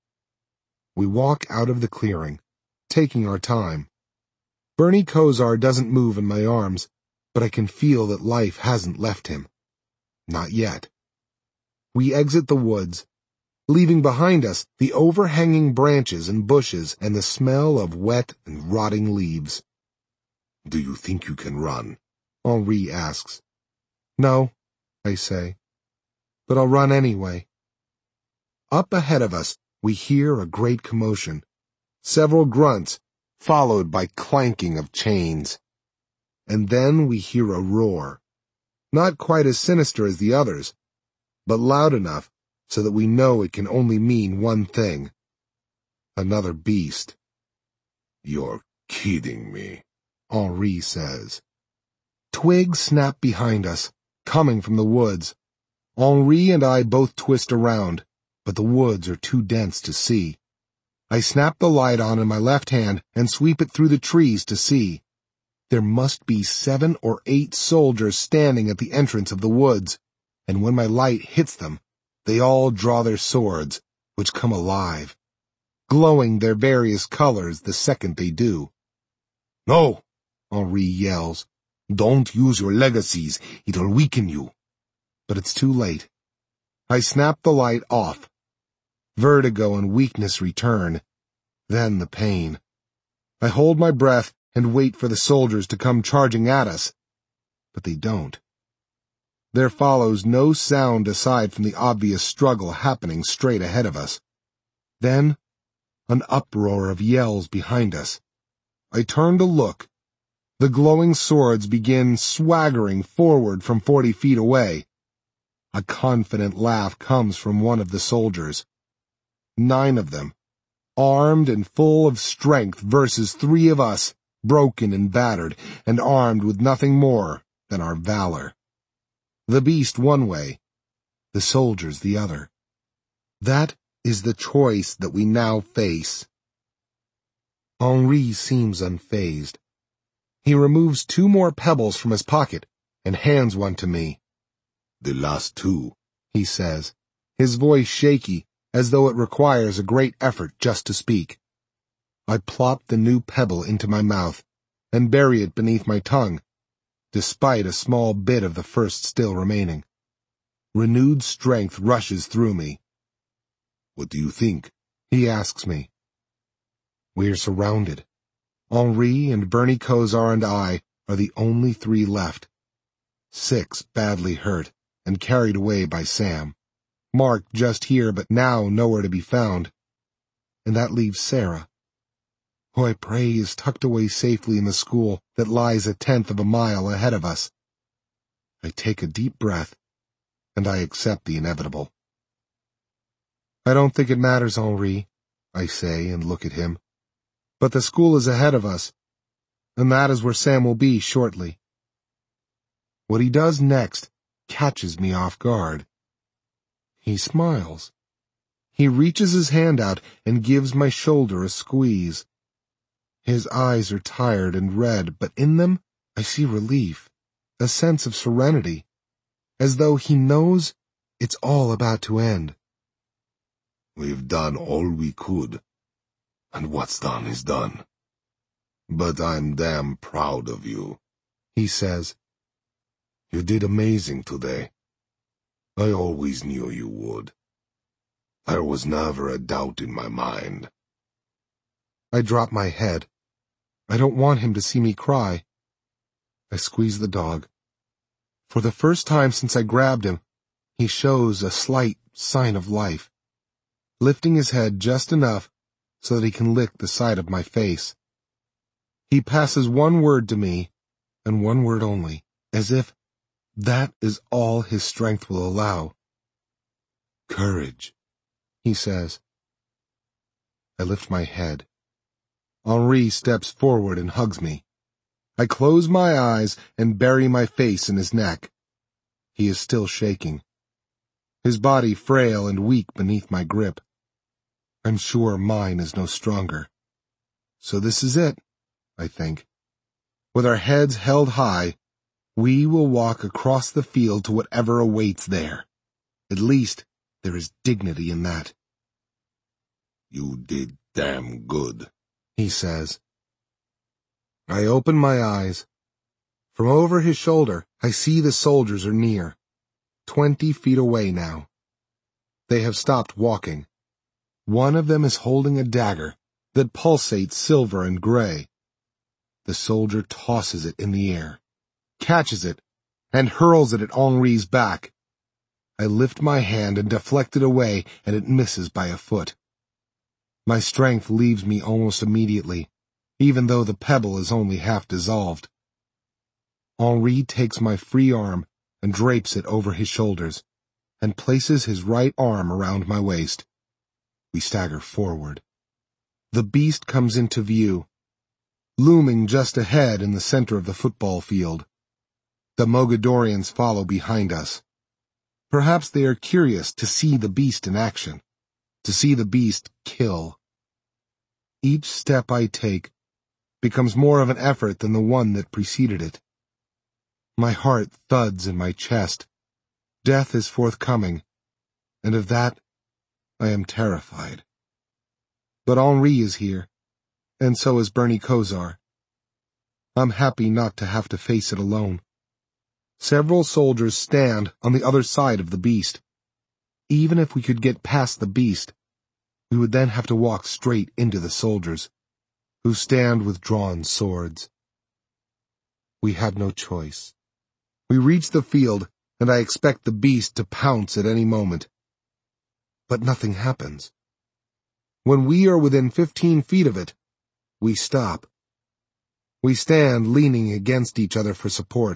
S1: We walk out of the clearing, taking our time. Bernie Kosar doesn't move in my arms, but I can feel that life hasn't left him. Not yet. We exit the woods, leaving behind us the overhanging branches and bushes and the smell of wet and rotting leaves.
S2: "Do you think you can run?"
S1: Henri asks. "No," I say, "but I'll run anyway." Up ahead of us, we hear a great commotion. Several grunts, followed by clanking of chains. And then we hear a roar. Not quite as sinister as the others, but loud enough so that we know it can only mean one thing. Another beast.
S2: "You're kidding me,"
S1: Henri says. Twigs snap behind us, coming from the woods. Henri and I both twist around, but the woods are too dense to see. I snap the light on in my left hand and sweep it through the trees to see. There must be seven or eight soldiers standing at the entrance of the woods, and when my light hits them, they all draw their swords, which come alive, glowing their various colors the second they do.
S2: "No!"
S1: Henri yells.
S2: "Don't use your legacies. It'll weaken you."
S1: But it's too late. I snap the light off. Vertigo and weakness return. Then the pain. I hold my breath and wait for the soldiers to come charging at us. But they don't. There follows no sound aside from the obvious struggle happening straight ahead of us. Then, an uproar of yells behind us. I turn to look. The glowing swords begin swaggering forward from forty feet away. A confident laugh comes from one of the soldiers. Nine of them, armed and full of strength versus three of us, broken and battered, and armed with nothing more than our valor. The beast one way, the soldiers the other. That is the choice that we now face. Henri seems unfazed. He removes two more pebbles from his pocket and hands one to me.
S2: "The last two,"
S1: he says, his voice shaky, as though it requires a great effort just to speak. I plop the new pebble into my mouth and bury it beneath my tongue, despite a small bit of the first still remaining. Renewed strength rushes through me.
S2: "What do you think?"
S1: he asks me. We're surrounded. Henri and Bernie Kosar and I are the only three left. Six badly hurt and carried away by Sam. Mark just here but now nowhere to be found. And that leaves Sarah, who I pray is tucked away safely in the school that lies a tenth of a mile ahead of us. I take a deep breath, and I accept the inevitable. "I don't think it matters, Henri," I say and look at him. "But the school is ahead of us, and that is where Sam will be shortly." What he does next catches me off guard. He smiles. He reaches his hand out and gives my shoulder a squeeze. His eyes are tired and red, but in them I see relief, a sense of serenity, as though he knows it's all about to end.
S2: "We've done all we could, and what's done is done. But I'm damn proud of you,"
S1: he says.
S2: "You did amazing today. I always knew you would. There was never a doubt in my mind."
S1: I drop my head. I don't want him to see me cry. I squeeze the dog. For the first time since I grabbed him, he shows a slight sign of life, lifting his head just enough so that he can lick the side of my face. He passes one word to me, and one word only, as if that is all his strength will allow.
S2: "Courage,"
S1: he says. I lift my head. Henri steps forward and hugs me. I close my eyes and bury my face in his neck. He is still shaking, his body frail and weak beneath my grip. I'm sure mine is no stronger. So this is it, I think. With our heads held high, we will walk across the field to whatever awaits there. At least, there is dignity in that.
S2: "You did damn good,"
S1: he says. I open my eyes. From over his shoulder, I see the soldiers are near, twenty feet away now. They have stopped walking. One of them is holding a dagger that pulsates silver and gray. The soldier tosses it in the air, catches it, and hurls it at Henri's back. I lift my hand and deflect it away, and it misses by a foot. My strength leaves me almost immediately, even though the pebble is only half dissolved. Henri takes my free arm and drapes it over his shoulders, and places his right arm around my waist. We stagger forward. The beast comes into view, looming just ahead in the center of the football field. The Mogadorians follow behind us. Perhaps they are curious to see the beast in action, to see the beast kill. Each step I take becomes more of an effort than the one that preceded it. My heart thuds in my chest. Death is forthcoming, and of that I am terrified. But Henri is here, and so is Bernie Kosar. I'm happy not to have to face it alone. Several soldiers stand on the other side of the beast. Even if we could get past the beast, we would then have to walk straight into the soldiers, who stand with drawn swords. We had no choice. We reach the field, and I expect the beast to pounce at any moment. But nothing happens. When we are within fifteen feet of it, we stop. We stand leaning against each other for support.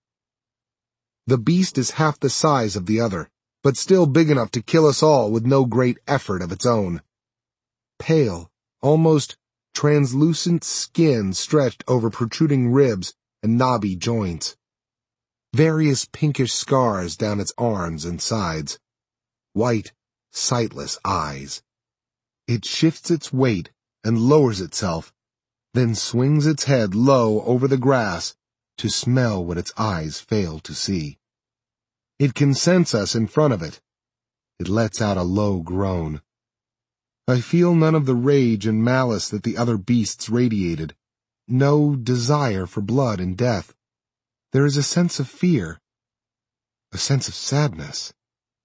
S1: The beast is half the size of the other, but still big enough to kill us all with no great effort of its own. Pale, almost translucent skin stretched over protruding ribs and knobby joints. Various pinkish scars down its arms and sides. White, sightless eyes. It shifts its weight and lowers itself, then swings its head low over the grass to smell what its eyes fail to see. It can sense us in front of it. It lets out a low groan. I feel none of the rage and malice that the other beasts radiated, no desire for blood and death. There is a sense of fear, a sense of sadness.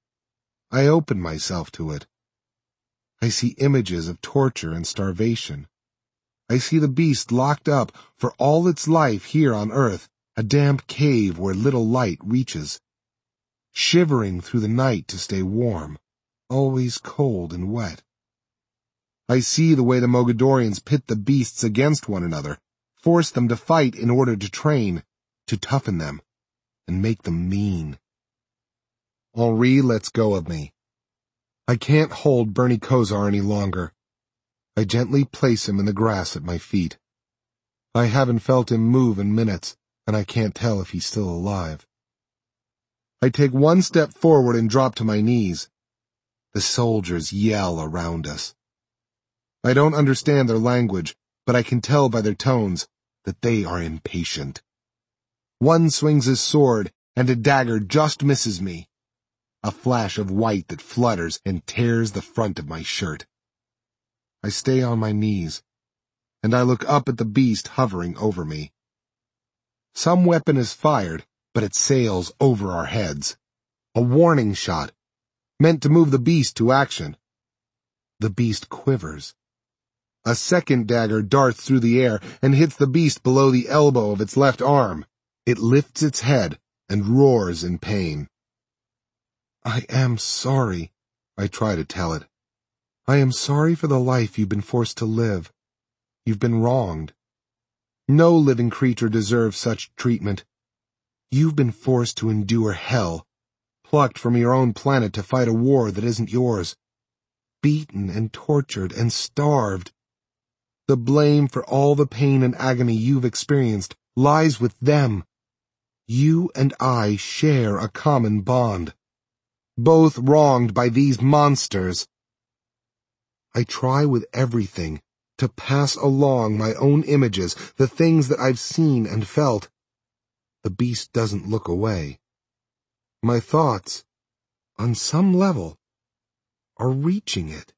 S1: I open myself to it. I see images of torture and starvation. I see the beast locked up for all its life here on earth, a damp cave where little light reaches. Shivering through the night to stay warm, always cold and wet. I see the way the Mogadorians pit the beasts against one another, force them to fight in order to train, to toughen them, and make them mean. Henri lets go of me. I can't hold Bernie Kosar any longer. I gently place him in the grass at my feet. I haven't felt him move in minutes, and I can't tell if he's still alive. I take one step forward and drop to my knees. The soldiers yell around us. I don't understand their language, but I can tell by their tones that they are impatient. One swings his sword, and a dagger just misses me. A flash of white that flutters and tears the front of my shirt. I stay on my knees, and I look up at the beast hovering over me. Some weapon is fired, but it sails over our heads. A warning shot, meant to move the beast to action. The beast quivers. A second dagger darts through the air and hits the beast below the elbow of its left arm. It lifts its head and roars in pain. I am sorry, I try to tell it. I am sorry for the life you've been forced to live. You've been wronged. No living creature deserves such treatment. You've been forced to endure hell, plucked from your own planet to fight a war that isn't yours, beaten and tortured and starved. The blame for all the pain and agony you've experienced lies with them. You and I share a common bond, both wronged by these monsters. I try with everything to pass along my own images, the things that I've seen and felt. The beast doesn't look away. My thoughts, on some level, are reaching it.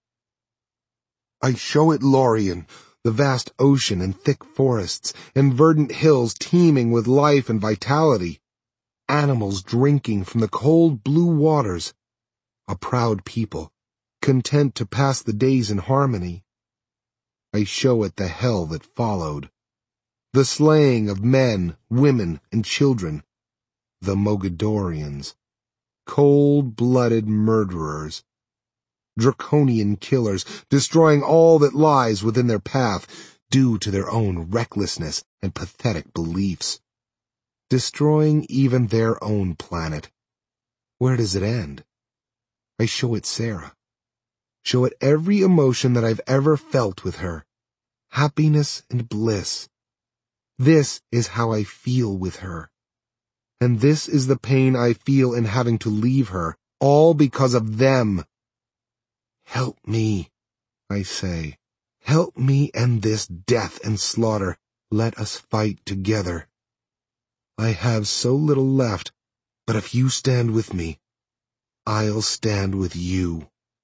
S1: I show it Lorien, the vast ocean and thick forests, and verdant hills teeming with life and vitality, animals drinking from the cold blue waters, a proud people, content to pass the days in harmony. I show it the hell that followed. The slaying of men, women, and children. The Mogadorians. Cold-blooded murderers. Draconian killers, destroying all that lies within their path, due to their own recklessness and pathetic beliefs. Destroying even their own planet. Where does it end? I show it Sarah. Show it every emotion that I've ever felt with her. Happiness and bliss. This is how I feel with her. And this is the pain I feel in having to leave her, all because of them. Help me, I say. Help me end this death and slaughter. Let us fight together. I have so little left, but if you stand with me, I'll stand with you.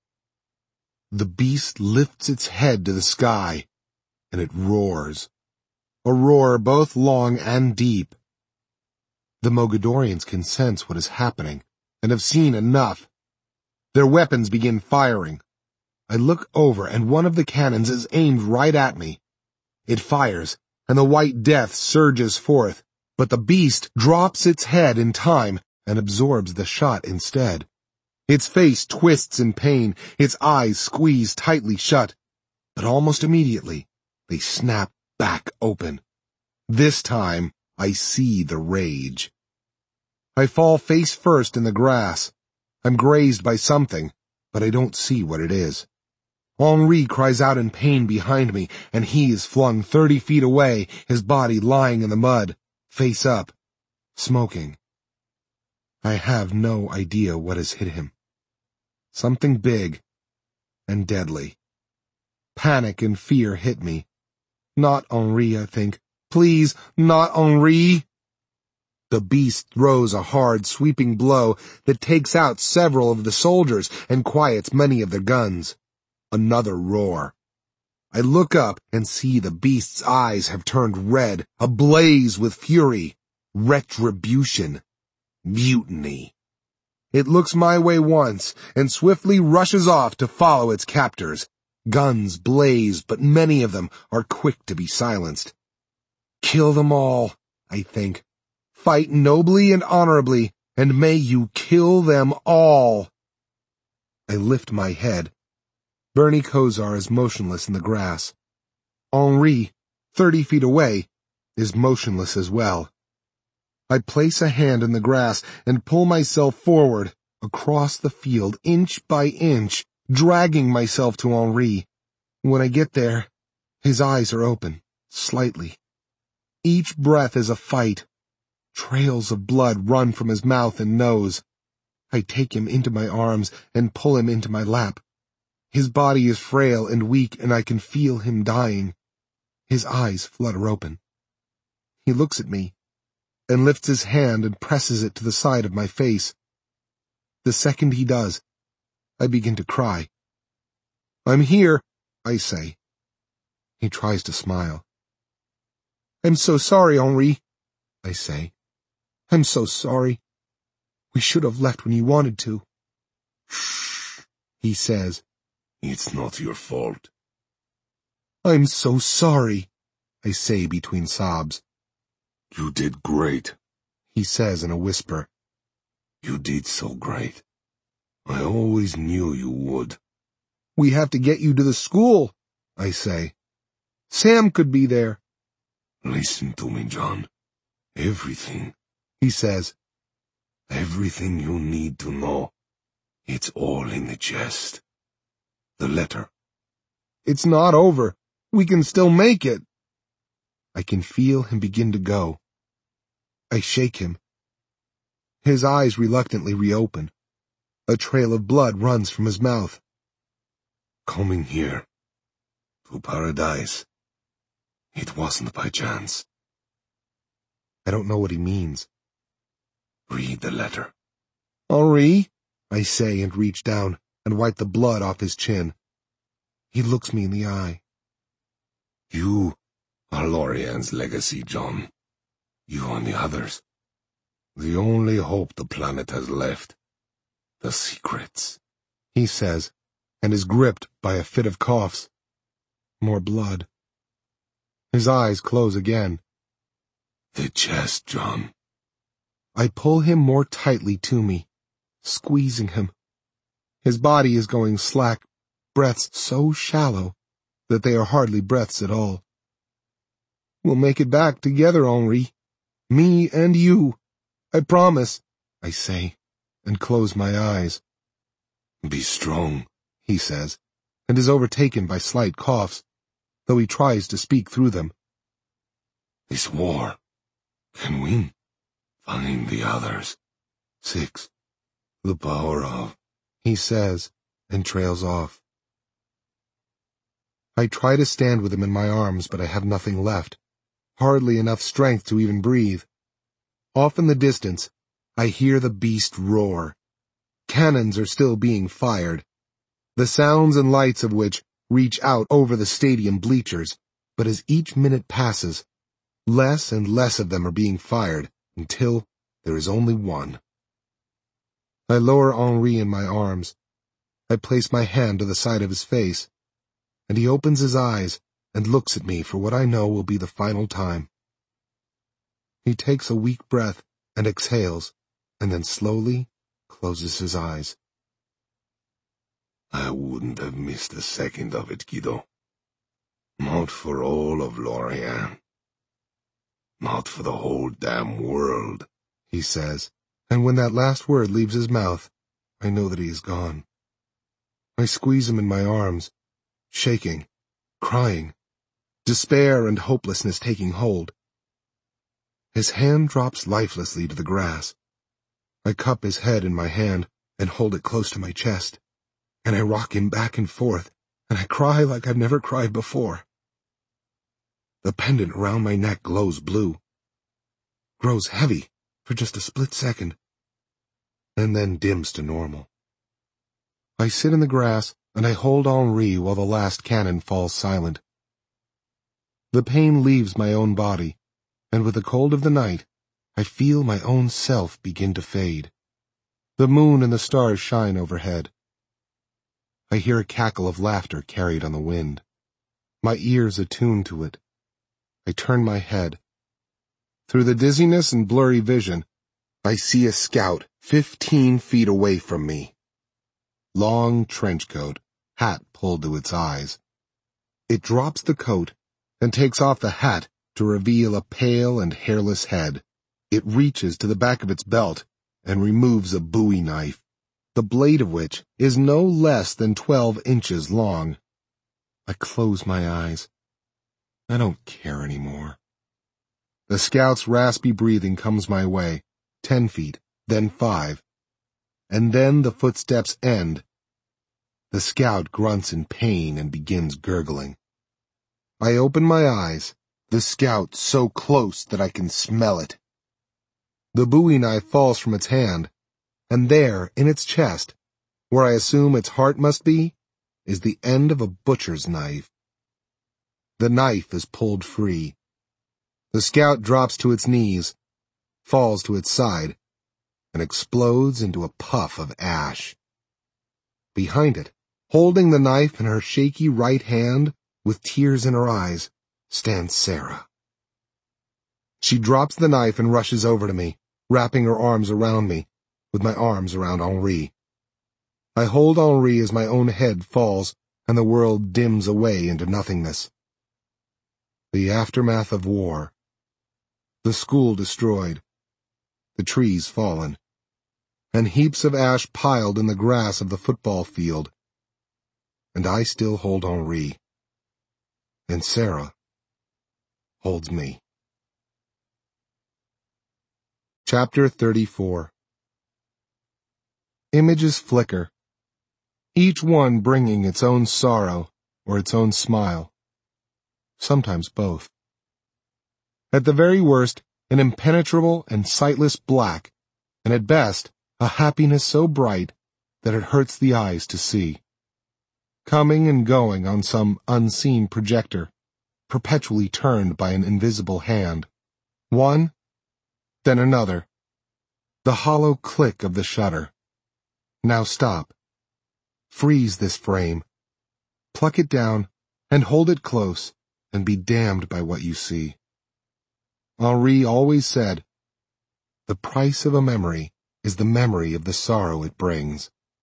S1: The beast lifts its head to the sky, and it roars. A roar both long and deep. The Mogadorians can sense what is happening, and have seen enough. Their weapons begin firing. I look over, and one of the cannons is aimed right at me. It fires, and the white death surges forth, but the beast drops its head in time and absorbs the shot instead. Its face twists in pain, its eyes squeeze tightly shut, but almost immediately they snap back open. This time I see the rage. I fall face first in the grass. I'm grazed by something, but I don't see what it is. Henri cries out in pain behind me, and he is flung thirty feet away, his body lying in the mud, face up, smoking. I have no idea what has hit him. Something big and deadly. Panic and fear hit me. Not Henri, I think. Please, not Henri. The beast throws a hard, sweeping blow that takes out several of the soldiers and quiets many of their guns. Another roar. I look up and see the beast's eyes have turned red, ablaze with fury. Retribution. Mutiny. It looks my way once, and swiftly rushes off to follow its captors. Guns blaze, but many of them are quick to be silenced. Kill them all, I think. Fight nobly and honorably, and may you kill them all. I lift my head. Bernie Kosar is motionless in the grass. Henri, thirty feet away, is motionless as well. I place a hand in the grass and pull myself forward, across the field, inch by inch, dragging myself to Henri. When I get there, his eyes are open, slightly. Each breath is a fight. Trails of blood run from his mouth and nose. I take him into my arms and pull him into my lap. His body is frail and weak, and I can feel him dying. His eyes flutter open. He looks at me, and lifts his hand and presses it to the side of my face. The second he does, I begin to cry. I'm here, I say. He tries to smile. I'm so sorry, Henri, I say. I'm so sorry. We should have left when you wanted to.
S2: Shh,
S1: he says.
S2: It's not your fault.
S1: I'm so sorry, I say between sobs.
S2: You did great,
S1: he says in a whisper.
S2: You did so great. I always knew you would.
S1: We have to get you to the school, I say. Sam could be there.
S2: Listen to me, John. Everything,
S1: he says.
S2: Everything you need to know. It's all in the chest. The letter.
S1: It's not over. We can still make it. I can feel him begin to go. I shake him. His eyes reluctantly reopen. A trail of blood runs from his mouth.
S2: Coming here, to paradise, it wasn't by chance.
S1: I don't know what he means.
S2: Read the letter.
S1: Henri, I say and reach down and wipe the blood off his chin. He looks me in the eye.
S2: You are Lorian's legacy, John. You and the others. The only hope the planet has left. The secrets.
S1: he says, and is gripped by a fit of coughs. More blood. His eyes close again.
S2: The chest, John.
S1: I pull him more tightly to me, squeezing him. His body is going slack, breaths so shallow that they are hardly breaths at all. We'll make it back together, Henri. Me and you. I promise, I say, and close my eyes.
S2: Be strong,
S1: he says, and is overtaken by slight coughs, though he tries to speak through them.
S2: This war can win. Find the others. Six. The power of,
S1: he says, and trails off. I try to stand with him in my arms, but I have nothing left, hardly enough strength to even breathe. Off in the distance, I hear the beast roar. Cannons are still being fired, the sounds and lights of which reach out over the stadium bleachers, but as each minute passes, less and less of them are being fired, until there is only one. I lower Henri in my arms. I place my hand to the side of his face, and he opens his eyes and looks at me for what I know will be the final time. He takes a weak breath and exhales, and then slowly closes his eyes.
S2: I wouldn't have missed a second of it, Guido. Not for all of Lorient. Not for the whole damn world,
S1: he says, and when that last word leaves his mouth, I know that he is gone. I squeeze him in my arms, shaking, crying, despair and hopelessness taking hold. His hand drops lifelessly to the grass. I cup his head in my hand and hold it close to my chest, and I rock him back and forth, and I cry like I've never cried before. The pendant around my neck glows blue, grows heavy for just a split second, and then dims to normal. I sit in the grass and I hold Henri while the last cannon falls silent. The pain leaves my own body, and with the cold of the night, I feel my own self begin to fade. The moon and the stars shine overhead. I hear a cackle of laughter carried on the wind. My ears attune to it. I turn my head. Through the dizziness and blurry vision, I see a scout fifteen feet away from me. Long trench coat, hat pulled to its eyes. It drops the coat and takes off the hat to reveal a pale and hairless head. It reaches to the back of its belt and removes a bowie knife, the blade of which is no less than twelve inches long. I close my eyes. I don't care anymore. The scout's raspy breathing comes my way, ten feet, then five, and then the footsteps end. The scout grunts in pain and begins gurgling. I open my eyes, the scout so close that I can smell it. The bowie knife falls from its hand, and there, in its chest, where I assume its heart must be, is the end of a butcher's knife. The knife is pulled free. The scout drops to its knees, falls to its side, and explodes into a puff of ash. Behind it, holding the knife in her shaky right hand, with tears in her eyes, stands Sarah. She drops the knife and rushes over to me, wrapping her arms around me, with my arms around Henri. I hold Henri as my own head falls and the world dims away into nothingness. The aftermath of war. The school destroyed. The trees fallen. And heaps of ash piled in the grass of the football field. And I still hold Henri. And Sarah holds me. Chapter thirty-four. Images flicker, each one bringing its own sorrow or its own smile. Sometimes both. At the very worst, an impenetrable and sightless black, and at best, a happiness so bright that it hurts the eyes to see. Coming and going on some unseen projector, perpetually turned by an invisible hand. One, then another. The hollow click of the shutter. Now stop. freeze this frame. Pluck it down and hold it close and be damned by what you see. Henri always said, "The price of a memory is the memory of the sorrow it brings."